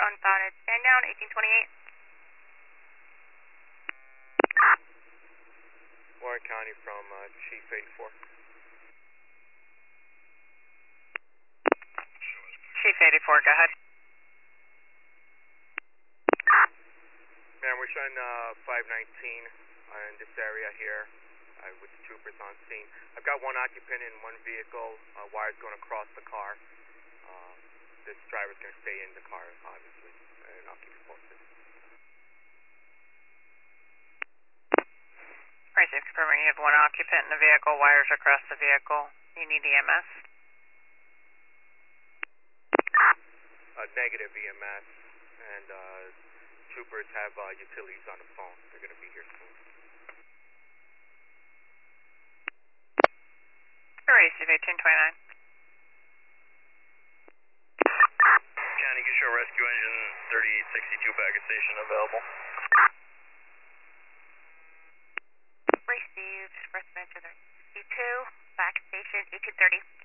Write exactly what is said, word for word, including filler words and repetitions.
unspotted. Stand down, eighteen twenty-eight. Warren County from uh, Chief eighty-four. Chief eighty-four, go ahead. Man, we're showing uh, five nineteen uh, in this area here uh, with the troopers on scene. I've got one occupant in one vehicle, uh, wires going across the car. Uh, this driver's going to stay in the car, obviously, and I'll keep you posted. Alright, so confirming you have one occupant in the vehicle, wires across the vehicle. You need E M S? Uh, negative E M S, and uh, troopers have uh, utilities on the phone. They're going to be here soon. Alright, so eighteen twenty-nine. County, you show rescue engine thirty-eight sixty-two packet station available. Received, rescue engine thirty-eight sixty-two, back station eighteen thirty.